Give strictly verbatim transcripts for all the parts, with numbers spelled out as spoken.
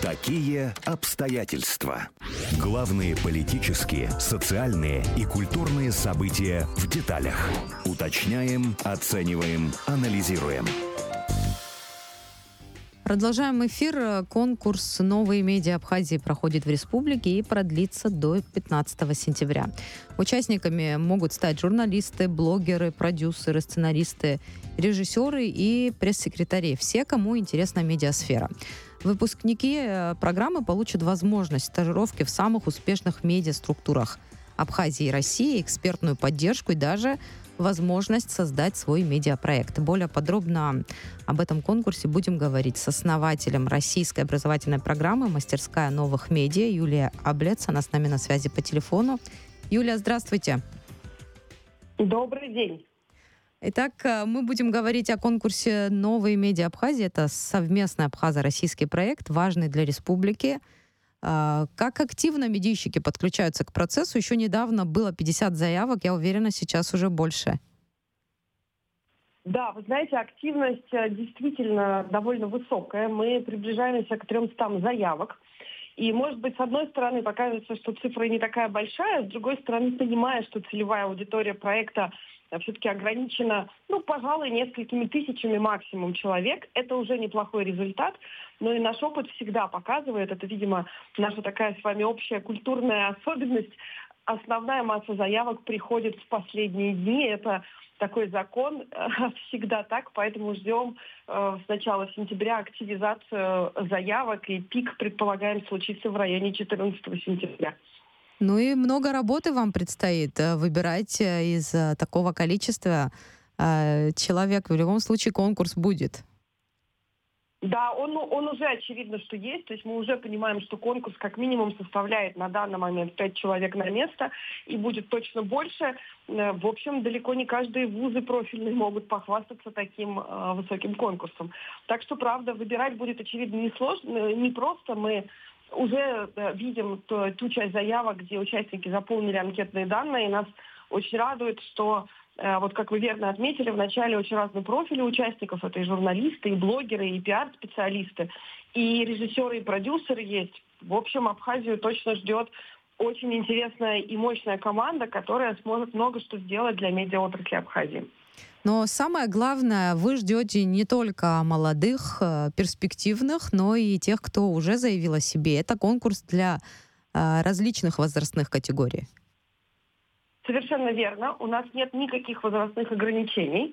Такие обстоятельства. Главные политические, социальные и культурные события в деталях. Уточняем, оцениваем, анализируем. Продолжаем эфир. Конкурс «Новые медиа Абхазии» проходит в республике и продлится до пятнадцатого сентября. Участниками могут стать журналисты, блогеры, продюсеры, сценаристы, режиссеры и пресс-секретари. Все, кому интересна медиасфера. Выпускники программы получат возможность стажировки в самых успешных медиаструктурах Абхазии и России, экспертную поддержку и даже возможность создать свой медиапроект. Более подробно об этом конкурсе будем говорить с основателем российской образовательной программы «Мастерская новых медиа» Юлия Аблец. Она с нами на связи по телефону. Юлия, здравствуйте. Добрый день. Итак, мы будем говорить о конкурсе «Новые медиа Абхазии». Это совместный абхазо-российский проект, важный для республики. Как активно медийщики подключаются к процессу? Еще недавно было пятьдесят заявок, я уверена, сейчас уже больше. Да, вы знаете, активность действительно довольно высокая. Мы приближаемся к трёмстам заявок. И, может быть, с одной стороны, покажется, что цифра не такая большая, с другой стороны, понимая, что целевая аудитория проекта все-таки ограничена, ну, пожалуй, несколькими тысячами максимум человек. Это уже неплохой результат, но и наш опыт всегда показывает, это, видимо, наша такая с вами общая культурная особенность. Основная масса заявок приходит в последние дни. Это такой закон, всегда так, поэтому ждем э, с начала сентября активизацию заявок, и пик, предполагаем, случится в районе четырнадцатого сентября. Ну и много работы вам предстоит выбирать из такого количества э, человек. В любом случае конкурс будет. Да, он, он уже очевидно, что есть. То есть мы уже понимаем, что конкурс как минимум составляет на данный момент пять человек на место, и будет точно больше. В общем, далеко не каждые вузы профильные могут похвастаться таким э, высоким конкурсом. Так что, правда, выбирать будет, очевидно, не сложно, не просто. Мы уже э, видим ту, ту часть заявок, где участники заполнили анкетные данные, и нас очень радует, что вот как вы верно отметили, вначале очень разные профили участников. Это и журналисты, и блогеры, и пиар-специалисты, и режиссеры, и продюсеры есть. В общем, Абхазию точно ждет очень интересная и мощная команда, которая сможет много что сделать для медиаотрасли Абхазии. Но самое главное, вы ждете не только молодых, перспективных, но и тех, кто уже заявил о себе. Это конкурс для различных возрастных категорий. Совершенно верно. У нас нет никаких возрастных ограничений.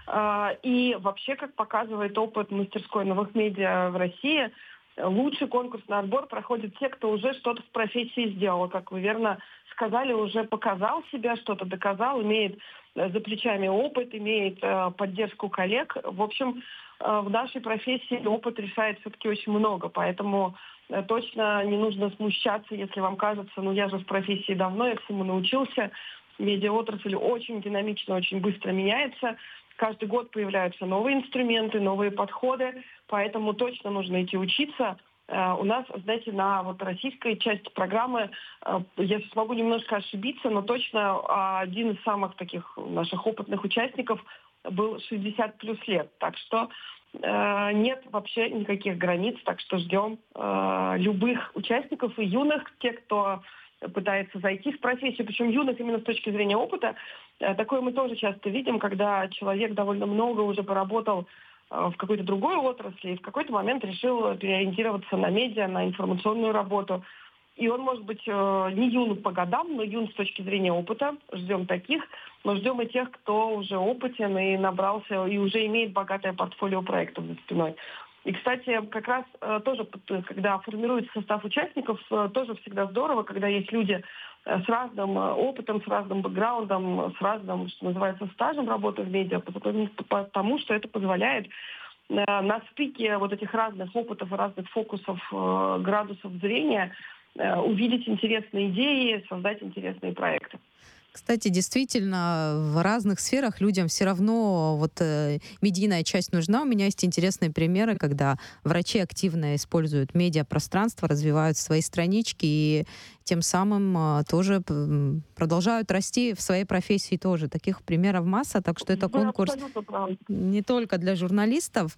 И вообще, как показывает опыт мастерской новых медиа в России, лучший конкурсный отбор проходят те, кто уже что-то в профессии сделал. Как вы верно сказали, уже показал себя, что-то доказал, имеет за плечами опыт, имеет поддержку коллег. В общем, в нашей профессии опыт решает все-таки очень много. Поэтому точно не нужно смущаться, если вам кажется, ну я же в профессии давно, я всему научился. Медиаотрасль очень динамично, очень быстро меняется. Каждый год появляются новые инструменты, новые подходы, поэтому точно нужно идти учиться. Uh, у нас, знаете, на вот российской части программы, uh, я смогу немножко ошибиться, но точно uh, один из самых таких наших опытных участников был шестьдесят плюс лет. Так что uh, нет вообще никаких границ, так что ждем uh, любых участников и юных, те, кто пытается зайти в профессию, причем юных именно с точки зрения опыта. Такое мы тоже часто видим, когда человек довольно много уже поработал в какой-то другой отрасли и в какой-то момент решил переориентироваться на медиа, на информационную работу. И он может быть не юн по годам, но юн с точки зрения опыта. Ждем таких, но ждем и тех, кто уже опытен и набрался, и уже имеет богатое портфолио проектов за спиной. И, кстати, как раз э, тоже, когда формируется состав участников, э, тоже всегда здорово, когда есть люди э, с разным э, опытом, с разным бэкграундом, с разным, что называется, стажем работы в медиа, потому, потому что это позволяет э, на стыке вот этих разных опытов и разных фокусов, э, градусов зрения э, увидеть интересные идеи, создать интересные проекты. Кстати, действительно, в разных сферах людям все равно вот э, медийная часть нужна. У меня есть интересные примеры, когда врачи активно используют медиапространство, развивают свои странички и тем самым э, тоже продолжают расти в своей профессии тоже. Таких примеров масса, так что это конкурс не только для журналистов,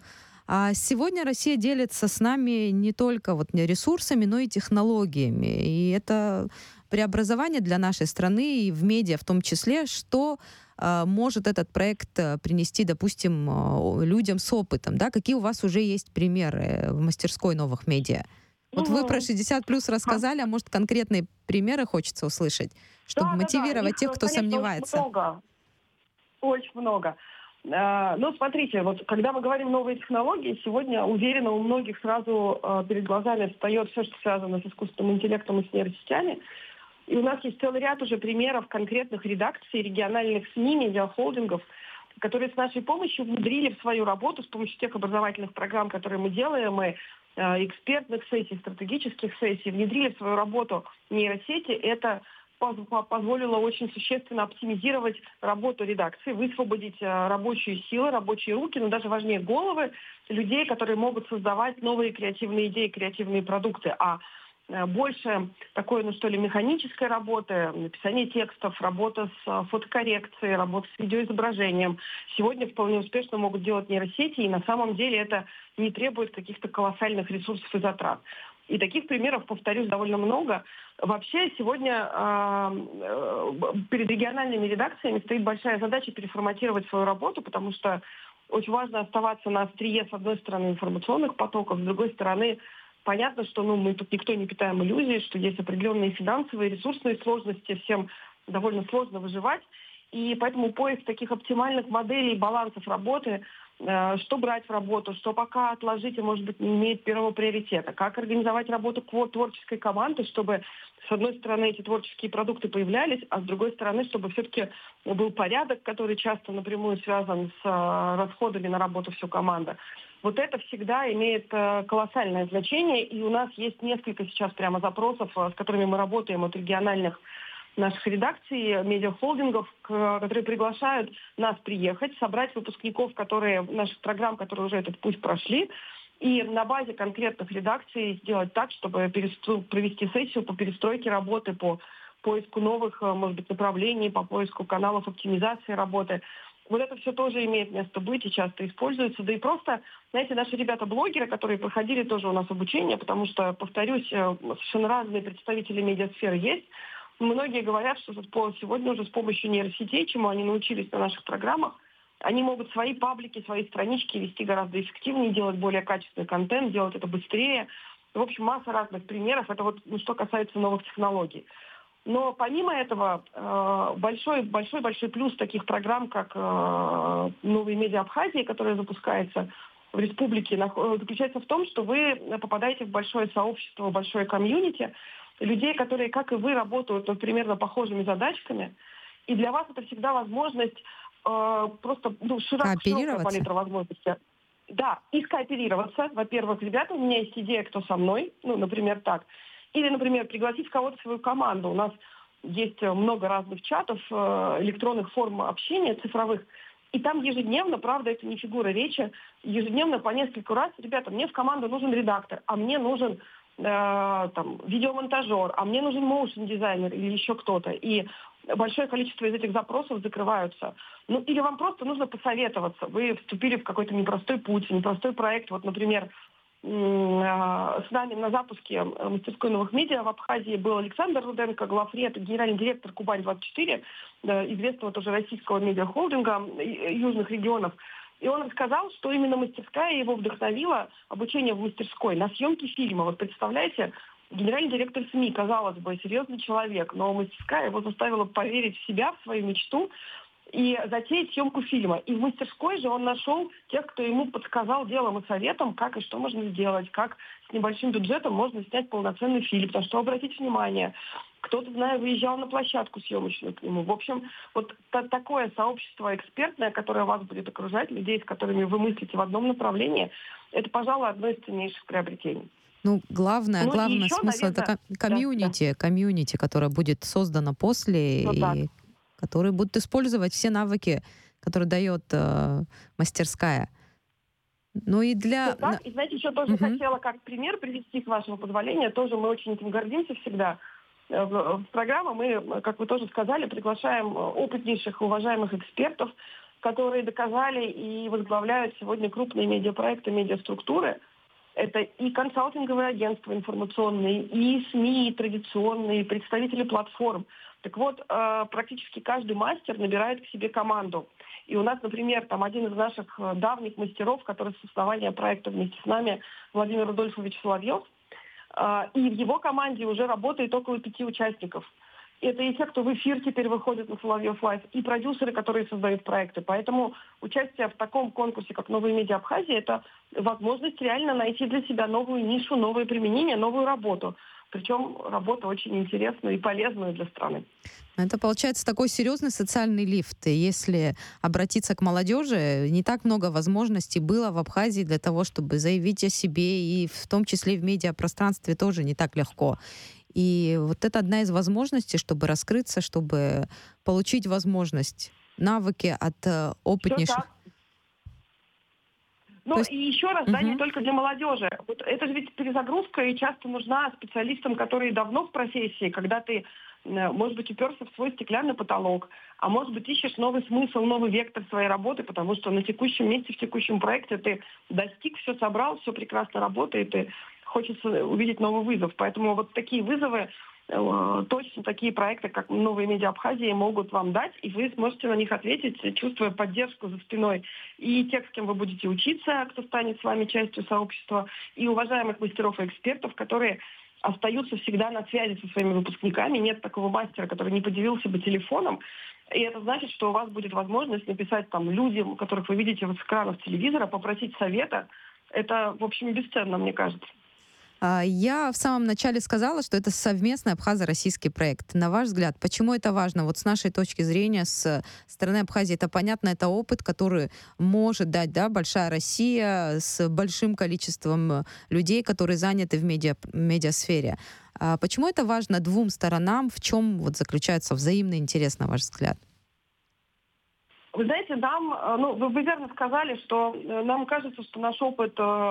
А сегодня Россия делится с нами не только вот ресурсами, но и технологиями. И это преобразование для нашей страны и в медиа в том числе, что э, может этот проект э, принести, допустим, э, людям с опытом, да? Какие у вас уже есть примеры в мастерской новых медиа? Вот вы про шестьдесят плюс рассказали, а может, конкретные примеры хочется услышать, чтобы Да, да, да. мотивировать Их, тех, кто конечно, сомневается? очень много. Очень много. А, Ну, смотрите, вот когда мы говорим новые технологии, сегодня, уверена, у многих сразу а, перед глазами встает все, что связано с искусственным интеллектом и с нейросетями. И у нас есть целый ряд уже примеров конкретных редакций, региональных СМИ, медиахолдингов, которые с нашей помощью внедрили в свою работу с помощью тех образовательных программ, которые мы делаем, и э, экспертных сессий, стратегических сессий, внедрили в свою работу нейросети. Это поз- позволило очень существенно оптимизировать работу редакции, высвободить э, рабочие силы, рабочие руки, но даже важнее головы людей, которые могут создавать новые креативные идеи, креативные продукты. А больше такой, ну что ли, механической работы, написание текстов, работа с фотокоррекцией, работа с видеоизображением. Сегодня вполне успешно могут делать нейросети, и на самом деле это не требует каких-то колоссальных ресурсов и затрат. И таких примеров, повторюсь, довольно много. Вообще сегодня э, перед региональными редакциями стоит большая задача переформатировать свою работу, потому что очень важно оставаться на острие, с одной стороны, информационных потоков, с другой стороны, понятно, что ну, мы тут никто не питаем иллюзий, что есть определенные финансовые, ресурсные сложности, всем довольно сложно выживать. И поэтому поиск таких оптимальных моделей, балансов работы, э, что брать в работу, что пока отложить и, может быть, не имеет первого приоритета. Как организовать работу творческой команды, чтобы, с одной стороны, эти творческие продукты появлялись, а с другой стороны, чтобы все-таки был порядок, который часто напрямую связан с э, расходами на работу всей команды. Вот это всегда имеет э, колоссальное значение, и у нас есть несколько сейчас прямо запросов, э, с которыми мы работаем от региональных наших редакций, медиахолдингов, к, которые приглашают нас приехать, собрать выпускников, которые, наших программ, которые уже этот путь прошли, и на базе конкретных редакций сделать так, чтобы перестро... провести сессию по перестройке работы, по поиску новых, может быть, направлений, по поиску каналов оптимизации работы. Вот это все тоже имеет место быть и часто используется. Да и просто, знаете, наши ребята-блогеры, которые проходили тоже у нас обучение, потому что, повторюсь, совершенно разные представители медиасферы есть. Многие говорят, что сегодня уже с помощью нейросетей, чему они научились на наших программах, они могут свои паблики, свои странички вести гораздо эффективнее, делать более качественный контент, делать это быстрее. В общем, масса разных примеров. Это вот ну, что касается новых технологий. Но помимо этого, большой-большой-большой плюс таких программ, как «Новые медиа Абхазии», которая запускается в республике, заключается в том, что вы попадаете в большое сообщество, большое комьюнити людей, которые, как и вы, работают над примерно похожими задачками. И для вас это всегда возможность просто ну, широкая палитра возможностей. Да, и скооперироваться. Во-первых, ребята, у меня есть идея, кто со мной, ну, например, так. Или, например, пригласить кого-то в свою команду. У нас есть много разных чатов, электронных форм общения, цифровых. И там ежедневно, правда, это не фигура речи, ежедневно по нескольку раз, ребята, мне в команду нужен редактор, а мне нужен э, там, видеомонтажер, а мне нужен моушн-дизайнер или еще кто-то. И большое количество из этих запросов закрываются. Ну, или вам просто нужно посоветоваться. Вы вступили в какой-то непростой путь, непростой проект. Вот, например, с нами на запуске мастерской новых медиа в Абхазии был Александр Руденко, главред, генеральный директор Кубань двадцать четыре, известного тоже российского медиахолдинга южных регионов. И он рассказал, что именно мастерская его вдохновила, обучение в мастерской, на съемки фильма. Вот представляете, генеральный директор СМИ, казалось бы, серьезный человек, но мастерская его заставила поверить в себя, в свою мечту, и затеять съемку фильма. И в мастерской же он нашел тех, кто ему подсказал делом и советом, как и что можно сделать, как с небольшим бюджетом можно снять полноценный фильм, на что обратить внимание. Кто-то, знаю, выезжал на площадку съемочную к нему. В общем, вот та- такое сообщество экспертное, которое вас будет окружать, людей, с которыми вы мыслите в одном направлении, это, пожалуй, одно из ценнейших приобретений. Ну, главное, ну, главный еще, смысл наверное, это комьюнити, да, да. комьюнити, которое будет создано после, Вот так. и которые будут использовать все навыки, которые дает э, мастерская. Ну и для... Вот так. И знаете, еще тоже Угу. хотела как пример привести, с вашего позволения. Тоже мы очень этим гордимся всегда. В, в программу мы, как вы тоже сказали, приглашаем опытнейших, уважаемых экспертов, которые доказали и возглавляют сегодня крупные медиапроекты, медиаструктуры. Это и консалтинговые агентства информационные, и СМИ традиционные, и представители платформ. Так вот, практически каждый мастер набирает к себе команду. И у нас, например, там один из наших давних мастеров, который с основания проекта вместе с нами, Владимир Рудольфович Соловьев, и в его команде уже работает около пяти участников. Это и те, кто в эфир теперь выходит на Соловьев Лайв, и продюсеры, которые создают проекты. Поэтому участие в таком конкурсе, как «Новые медиа Абхазии», это возможность реально найти для себя новую нишу, новое применение, новую работу. Причем работу очень интересную и полезную для страны. Это получается такой серьезный социальный лифт. И если обратиться к молодежи, не так много возможностей было в Абхазии для того, чтобы заявить о себе, и в том числе в медиапространстве тоже не так легко. И вот это одна из возможностей, чтобы раскрыться, чтобы получить возможность, навыки от э, опытнейших. Ну есть... и еще раз, да, угу. не только для молодежи. Вот это же ведь перезагрузка, и часто нужна специалистам, которые давно в профессии, когда ты, может быть, уперся в свой стеклянный потолок, а может быть, ищешь новый смысл, новый вектор своей работы, потому что на текущем месте, в текущем проекте ты достиг, все собрал, все прекрасно работает, и хочется увидеть новый вызов. Поэтому вот такие вызовы, точно такие проекты, как «Новые медиа Абхазии», могут вам дать, и вы сможете на них ответить, чувствуя поддержку за спиной и тех, с кем вы будете учиться, кто станет с вами частью сообщества, и уважаемых мастеров и экспертов, которые остаются всегда на связи со своими выпускниками. Нет такого мастера, который не поделился бы телефоном. И это значит, что у вас будет возможность написать там людям, которых вы видите с экранов телевизора, попросить совета. Это, в общем, бесценно, мне кажется. Я в самом начале сказала, что это совместный абхазо-российский проект. На ваш взгляд, почему это важно? Вот с нашей точки зрения, с стороны Абхазии, это понятно, это опыт, который может дать, да, большая Россия с большим количеством людей, которые заняты в медиа, медиасфере. А почему это важно двум сторонам? В чем вот заключается взаимный интерес, на ваш взгляд? Вы знаете, нам, ну, вы верно сказали, что нам кажется, что наш опыт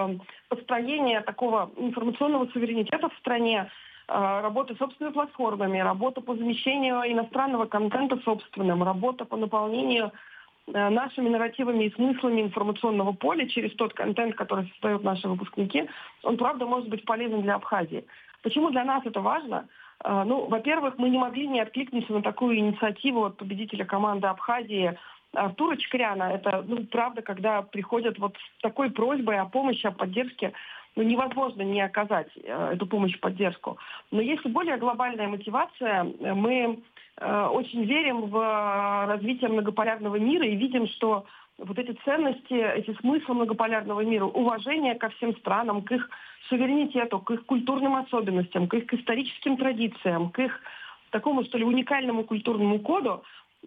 построения такого информационного суверенитета в стране, работа с собственными платформами, работа по замещению иностранного контента собственным, работа по наполнению нашими нарративами и смыслами информационного поля через тот контент, который создают наши выпускники, он, правда, может быть полезен для Абхазии. Почему для нас это важно? Ну, во-первых, мы не могли не откликнуться на такую инициативу от победителя команды Абхазии Артура Чкряна. Это, ну, правда, когда приходят вот с такой просьбой о помощи, о поддержке, ну, невозможно не оказать э, эту помощь, поддержку. Но есть и более глобальная мотивация. Мы э, очень верим в развитие многополярного мира и видим, что вот эти ценности, эти смыслы многополярного мира, уважение ко всем странам, к их суверенитету, к их культурным особенностям, к их историческим традициям, к их такому, что ли, уникальному культурному коду,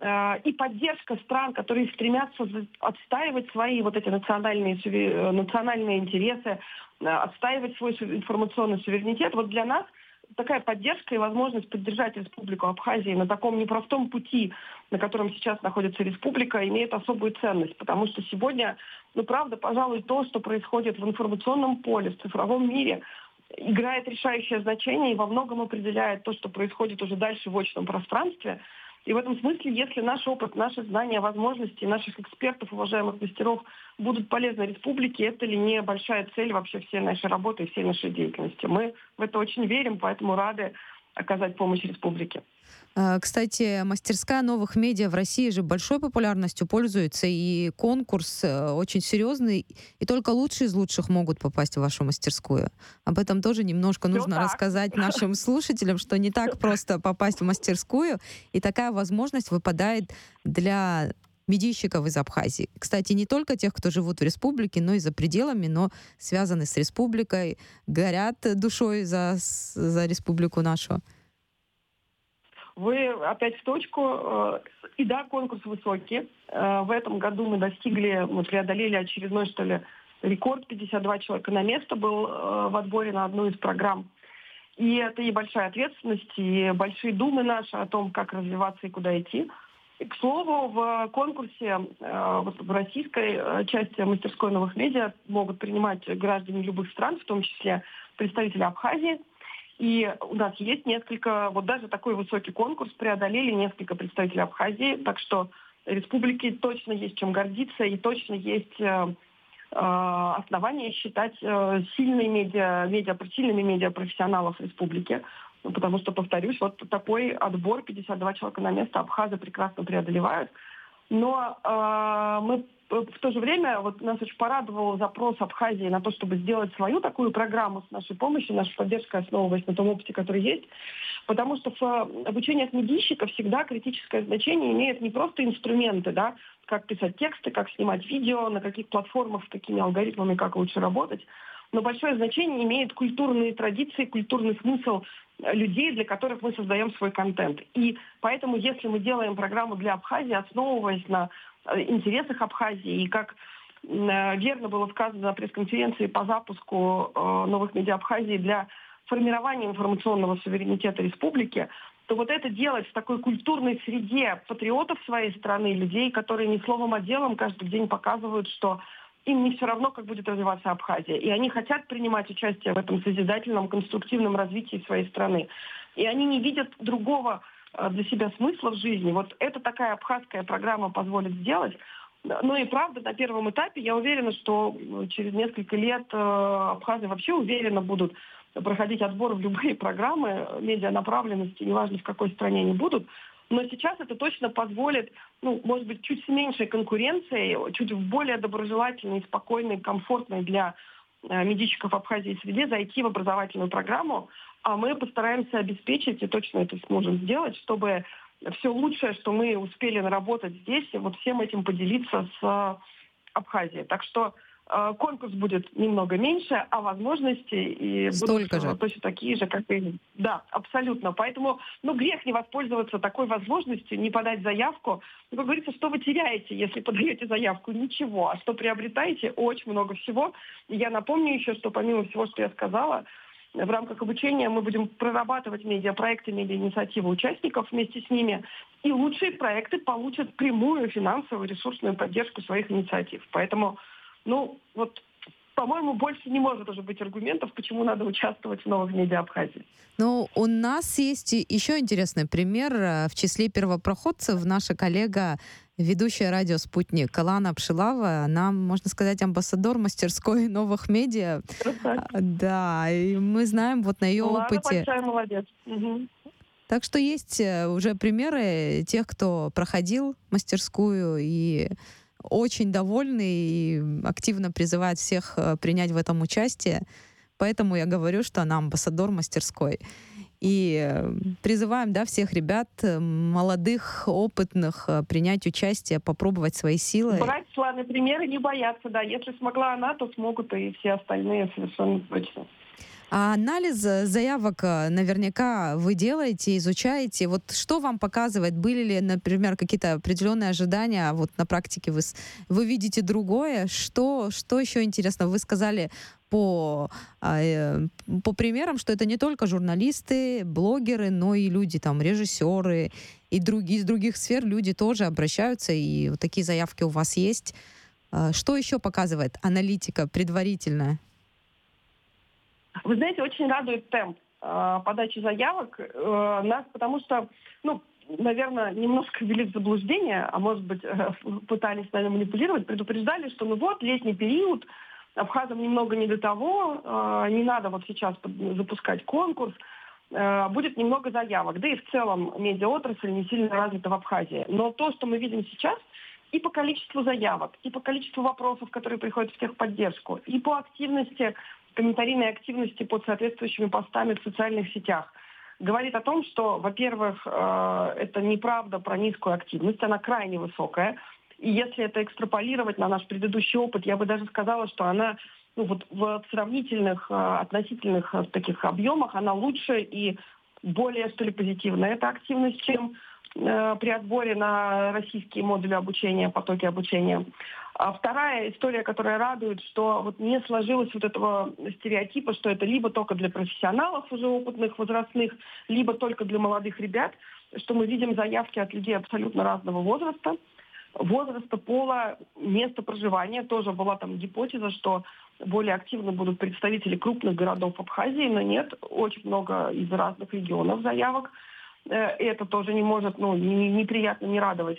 и поддержка стран, которые стремятся отстаивать свои вот эти национальные, национальные интересы, отстаивать свой информационный суверенитет. Вот для нас такая поддержка и возможность поддержать Республику Абхазии на таком непростом пути, на котором сейчас находится республика, имеет особую ценность. Потому что сегодня, ну правда, пожалуй, то, что происходит в информационном поле, в цифровом мире, играет решающее значение и во многом определяет то, что происходит уже дальше в очном пространстве. И в этом смысле, если наш опыт, наши знания, возможности наших экспертов, уважаемых мастеров будут полезны республике, это ли не большая цель вообще всей нашей работы и всей нашей деятельности. Мы в это очень верим, поэтому рады оказать помощь республике. Кстати, мастерская новых медиа в России же большой популярностью пользуется, и конкурс очень серьезный, и только лучшие из лучших могут попасть в вашу мастерскую. Об этом тоже немножко нужно так. рассказать нашим слушателям, что не так просто попасть в мастерскую, и такая возможность выпадает для медийщиков из Абхазии. Кстати, не только тех, кто живут в республике, но и за пределами, но связаны с республикой, горят душой за, за республику нашу. Вы опять в точку. И да, конкурс высокий. В этом году мы достигли, мы преодолели очередной, что ли, рекорд. пятьдесят два человека на место был в отборе на одну из программ. И это и большая ответственность, и большие думы наши о том, как развиваться и куда идти. И, к слову, в конкурсе вот, в российской части мастерской новых медиа могут принимать граждане любых стран, в том числе представители Абхазии. И у нас есть несколько, вот даже такой высокий конкурс преодолели несколько представителей Абхазии, так что республике точно есть чем гордиться и точно есть э, э, основания считать э, сильные медиа, медиа, сильными медиапрофессионалов республики. Ну, потому что, повторюсь, вот такой отбор, пятьдесят два человека на место, абхазы прекрасно преодолевают. Но э, мы в то же время, вот нас очень порадовал запрос Абхазии на то, чтобы сделать свою такую программу с нашей помощью, наша поддержка основываясь на том опыте, который есть. Потому что в обучении от медийщика всегда критическое значение имеет не просто инструменты, да, как писать тексты, как снимать видео, на каких платформах, с какими алгоритмами, как лучше работать. Но большое значение имеет культурные традиции, культурный смысл людей, для которых мы создаем свой контент. И поэтому, если мы делаем программу для Абхазии, основываясь на интересах Абхазии, и как верно было сказано на пресс-конференции по запуску новых медиа Абхазии для формирования информационного суверенитета республики, то вот это делать в такой культурной среде патриотов своей страны, людей, которые не словом, а делом каждый день показывают, что им не все равно, как будет развиваться Абхазия. И они хотят принимать участие в этом созидательном, конструктивном развитии своей страны. И они не видят другого для себя смысла в жизни. Вот это такая абхазская программа позволит сделать. Ну и правда, на первом этапе я уверена, что через несколько лет абхазы вообще уверенно будут проходить отбор в любые программы медианаправленности, неважно в какой стране они будут. Но сейчас это точно позволит, ну, может быть, чуть с меньшей конкуренцией, чуть в более доброжелательной, спокойной, комфортной для э, медийщиков Абхазии среде зайти в образовательную программу, а мы постараемся обеспечить, и точно это сможем сделать, чтобы все лучшее, что мы успели наработать здесь, вот всем этим поделиться с Абхазией. Так что э, конкурс будет немного меньше, а возможности и Столько будут же. точно такие же, как и... Да, абсолютно. Поэтому, ну, грех не воспользоваться такой возможностью, не подать заявку. Ну, как говорится, что вы теряете, если подаете заявку? Ничего. А что приобретаете? Очень много всего. И я напомню еще, что помимо всего, что я сказала, в рамках обучения мы будем прорабатывать медиапроекты, медиаинициативы участников вместе с ними. И лучшие проекты получат прямую финансовую ресурсную поддержку своих инициатив. Поэтому, ну, вот, по-моему, больше не может уже быть аргументов, почему надо участвовать в новых медиа Абхазии. Ну, у нас есть и еще интересный пример. В числе первопроходцев наша коллега, ведущая радио «Спутник» Алана Пшилава, она, можно сказать, амбассадор мастерской новых медиа. Красавица. Да, и мы знаем вот на ее Лана опыте. большая молодец. Угу. Так что есть уже примеры тех, кто проходил мастерскую и очень довольны и активно призывает всех принять в этом участие. Поэтому я говорю, что она амбассадор мастерской. И призываем, да, всех ребят, молодых, опытных, принять участие, попробовать свои силы. Брать славные примеры, не бояться, да. Если смогла она, то смогут и все остальные совершенно точно. А анализ заявок наверняка вы делаете, изучаете. Вот что вам показывает? Были ли, например, какие-то определенные ожидания? Вот на практике вы, вы видите другое. Что, что еще интересно? Вы сказали по, э, по примерам, что это не только журналисты, блогеры, но и люди, там, режиссеры и другие, из других сфер люди тоже обращаются, и вот такие заявки у вас есть. Что еще показывает аналитика предварительная? Вы знаете, очень радует темп э, подачи заявок э, нас, потому что, ну, наверное, немножко ввели в заблуждение, а может быть, э, пытались с нами манипулировать, предупреждали, что ну вот, летний период, абхазам немного не до того, э, не надо вот сейчас запускать конкурс, э, будет немного заявок. Да и в целом медиаотрасль не сильно развита в Абхазии. Но то, что мы видим сейчас, и по количеству заявок, и по количеству вопросов, которые приходят в техподдержку, и по активности, комментарийной активности под соответствующими постами в социальных сетях, говорит о том, что, во-первых, это неправда про низкую активность, она крайне высокая. И если это экстраполировать на наш предыдущий опыт, я бы даже сказала, что она, ну, вот в сравнительных, относительных таких объемах, она лучше и более, что ли, позитивная эта активность, чем при отборе на российские модули обучения, потоки обучения. А вторая история, которая радует, что вот не сложилось вот этого стереотипа, что это либо только для профессионалов уже опытных, возрастных, либо только для молодых ребят, что мы видим заявки от людей абсолютно разного возраста, возраста, пола, места проживания. Тоже была там гипотеза, что более активно будут представители крупных городов Абхазии, но нет, очень много из разных регионов заявок. Это тоже не может, ну, неприятно не радовать.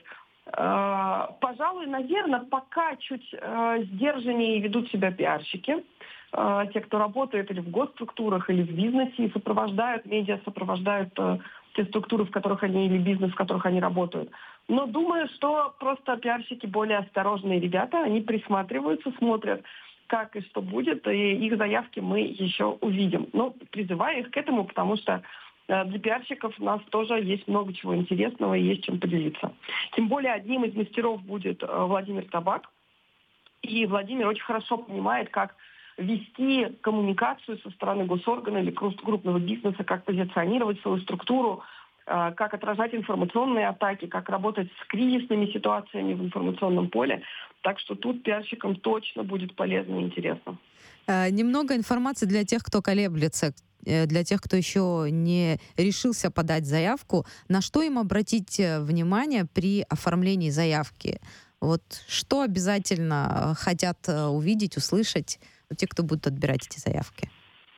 Э, Пожалуй, наверное, пока чуть э, сдержаннее ведут себя пиарщики, э, те, кто работает или в госструктурах, или в бизнесе, и сопровождают медиа, сопровождают э, те структуры, в которых они, или бизнес, в которых они работают. Но думаю, что просто пиарщики более осторожные ребята, они присматриваются, смотрят, как и что будет, и их заявки мы еще увидим. Но призываю их к этому, потому что для пиарщиков у нас тоже есть много чего интересного и есть чем поделиться. Тем более одним из мастеров будет Владимир Табак. И Владимир очень хорошо понимает, как вести коммуникацию со стороны госоргана или крупного бизнеса, как позиционировать свою структуру, как отражать информационные атаки, как работать с кризисными ситуациями в информационном поле. Так что тут пиарщикам точно будет полезно и интересно. Немного информации для тех, кто колеблется, для тех, кто еще не решился подать заявку. На что им обратить внимание при оформлении заявки? Вот что обязательно хотят увидеть, услышать те, кто будут отбирать эти заявки?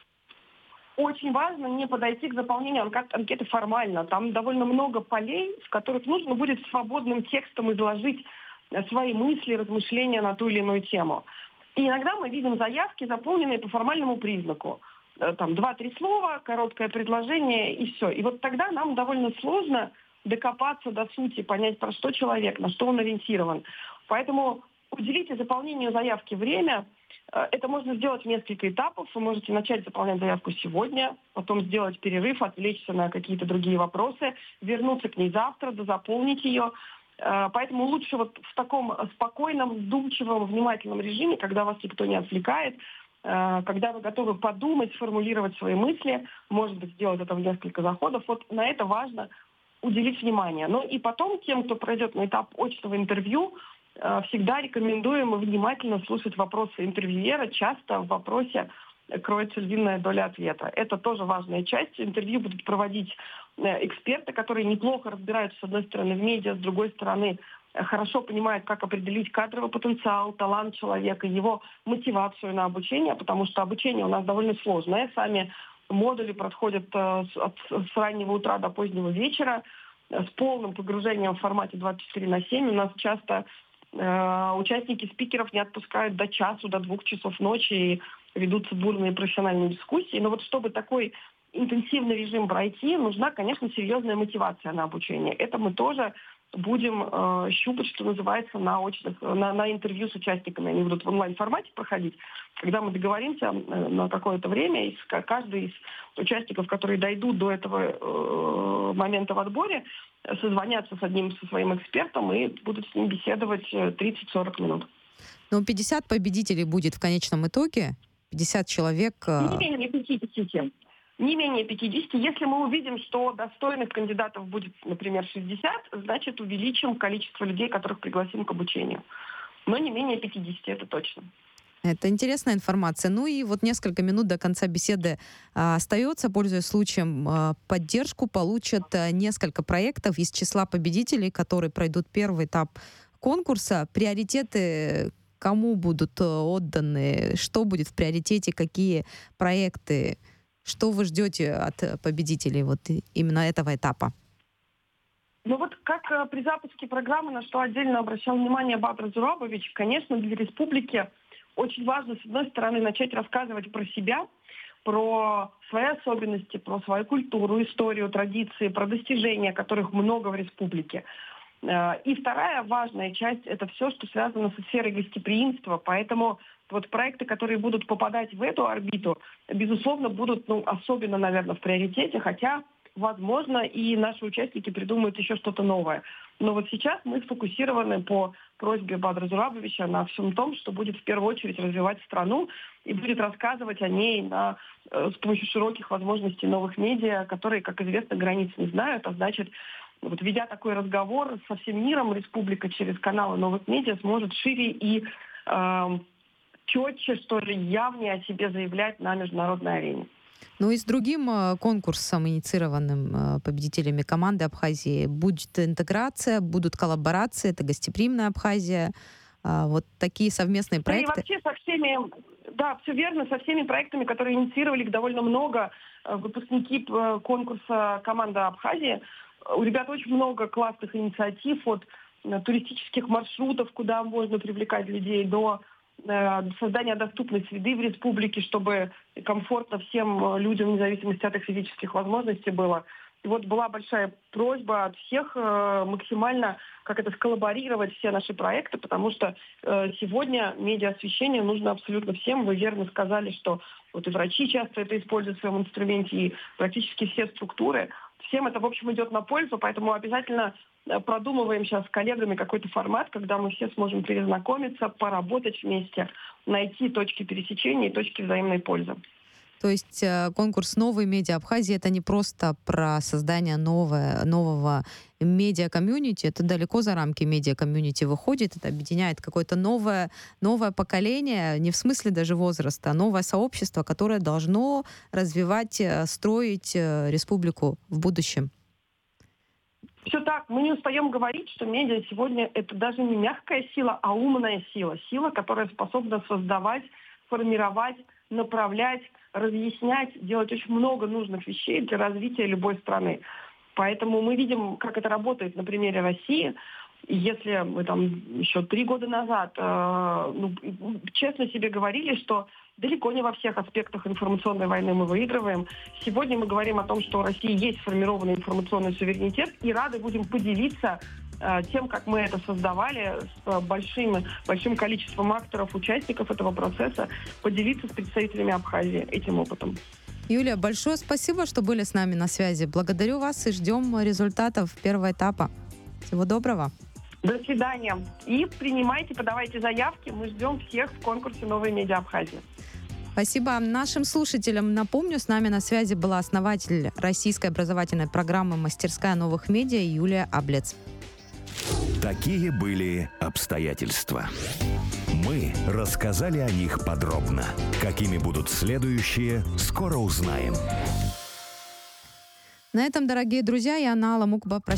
Очень важно не подойти к заполнению анкеты формально. Там довольно много полей, в которых нужно будет свободным текстом изложить свои мысли, размышления на ту или иную тему. И иногда мы видим заявки, заполненные по формальному признаку. Там два-три слова, короткое предложение и все. И вот тогда нам довольно сложно докопаться до сути, понять, про что человек, на что он ориентирован. Поэтому уделите заполнению заявки время. Это можно сделать в несколько этапов. Вы можете начать заполнять заявку сегодня, потом сделать перерыв, отвлечься на какие-то другие вопросы, вернуться к ней завтра, дозаполнить ее. Поэтому лучше вот в таком спокойном, вдумчивом, внимательном режиме, когда вас никто не отвлекает, когда вы готовы подумать, сформулировать свои мысли, может быть, сделать это в несколько заходов. Вот на это важно уделить внимание. Ну и потом тем, кто пройдет на этап очного интервью, всегда рекомендуем внимательно слушать вопросы интервьюера. Часто в вопросе кроется львиная доля ответа. Это тоже важная часть. Интервью будут проводить эксперты, которые неплохо разбираются, с одной стороны, в медиа, с другой стороны, хорошо понимают, как определить кадровый потенциал, талант человека, его мотивацию на обучение, потому что обучение у нас довольно сложное. Сами модули проходят с, с раннего утра до позднего вечера с полным погружением в формате двадцать четыре на семь. У нас часто э, участники спикеров не отпускают до часу, до двух часов ночи, и ведутся бурные профессиональные дискуссии. Но вот чтобы такой интенсивный режим пройти, нужна, конечно, серьезная мотивация на обучение. Это мы тоже будем э, щупать, что называется, на очных, на, на интервью с участниками. Они будут в онлайн-формате проходить. Когда мы договоримся э, на какое-то время, и каждый из участников, которые дойдут до этого э, момента в отборе, созвонятся с одним, со своим экспертом и будут с ним беседовать тридцать-сорок минут. Ну, пятьдесят победителей будет в конечном итоге? пятьдесят человек? Э... Не менее пятьдесят. Не менее пятидесяти. Если мы увидим, что достойных кандидатов будет, например, шестьдесят, значит, увеличим количество людей, которых пригласим к обучению. Но не менее пятидесяти, это точно. Это интересная информация. Ну и вот несколько минут до конца беседы а, остается. Пользуясь случаем, а, поддержку получат а, несколько проектов из числа победителей, которые пройдут первый этап конкурса. Приоритеты кому будут отданы? Что будет в приоритете? Какие проекты? Что вы ждете от победителей вот именно этого этапа? Ну вот как при запуске программы, на что отдельно обращал внимание Бадр Зурабович, конечно, для республики очень важно, с одной стороны, начать рассказывать про себя, про свои особенности, про свою культуру, историю, традиции, про достижения, которых много в республике. И вторая важная часть – это все, что связано со сферой гостеприимства. Поэтому вот проекты, которые будут попадать в эту орбиту, безусловно, будут, ну, особенно, наверное, в приоритете, хотя, возможно, и наши участники придумают еще что-то новое. Но вот сейчас мы сфокусированы по просьбе Бадра Зурабовича на всем том, что будет в первую очередь развивать страну и будет рассказывать о ней на, с помощью широких возможностей новых медиа, которые, как известно, границ не знают, а значит, вот ведя такой разговор со всем миром, республика через каналы новых медиа сможет шире и э, четче, что ли, явнее о себе заявлять на международной арене. Ну и с другим э, конкурсом, инициированным э, победителями команды Абхазии, будет интеграция, будут коллаборации, это гостеприимная Абхазия, э, вот такие совместные проекты. Да, и вообще со всеми, да, все верно, со всеми проектами, которые инициировали их довольно много э, выпускники э, конкурса «Команда Абхазии». У ребят очень много классных инициатив, от э, туристических маршрутов, куда можно привлекать людей, до э, создания доступной среды в республике, чтобы комфортно всем людям, вне зависимости от их физических возможностей было. И вот была большая просьба от всех э, максимально как это сколлаборировать все наши проекты, потому что э, сегодня медиаосвещение нужно абсолютно всем. Вы верно сказали, что вот и врачи часто это используют в своем инструменте, и практически все структуры. Всем это, в общем, идет на пользу, поэтому обязательно продумываем сейчас с коллегами какой-то формат, когда мы все сможем перезнакомиться, поработать вместе, найти точки пересечения и точки взаимной пользы. То есть конкурс «Новые медиа Абхазии» — это не просто про создание новое, нового медиа-комьюнити, это далеко за рамки медиа-комьюнити выходит, это объединяет какое-то новое, новое поколение, не в смысле даже возраста, а новое сообщество, которое должно развивать, строить республику в будущем. Все так. Мы не устаем говорить, что медиа сегодня это даже не мягкая сила, а умная сила. Сила, которая способна создавать, формировать, направлять, разъяснять, делать очень много нужных вещей для развития любой страны. Поэтому мы видим, как это работает на примере России. Если мы там еще три года назад э, ну, честно себе говорили, что далеко не во всех аспектах информационной войны мы выигрываем, сегодня мы говорим о том, что у России есть сформированный информационный суверенитет, и рады будем поделиться э, тем, как мы это создавали, с большим, большим количеством акторов, участников этого процесса, поделиться с представителями Абхазии этим опытом. Юлия, большое спасибо, что были с нами на связи. Благодарю вас и ждем результатов первого этапа. Всего доброго. До свидания. И принимайте, подавайте заявки. Мы ждем всех в конкурсе «Новые медиа Абхазии». Спасибо. Нашим слушателям напомню, с нами на связи была основатель российской образовательной программы «Мастерская новых медиа» Юлия Аблец. Такие были обстоятельства. Мы рассказали о них подробно. Какими будут следующие, скоро узнаем. На этом, дорогие друзья, я, Анна Аламукба, прощаюсь.